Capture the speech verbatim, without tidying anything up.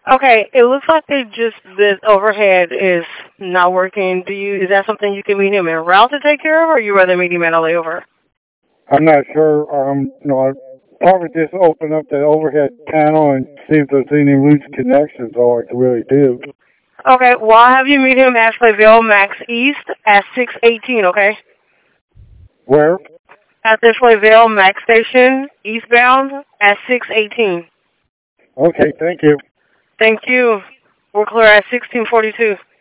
Okay, it looks like they just this overhead is not working. Do you is that something you can meet him en route to take care of, or you rather meet him at a layover? I'm not sure. Um, you know, I probably just open up the overhead panel and see if there's any loose connections. All I can really do. Okay, well I'll have you meet him at Flaville Max East at six eighteen. Okay, Where? at the Flaville Max Station eastbound at six eighteen. Okay, thank you. Thank you. We're clear at sixteen forty two.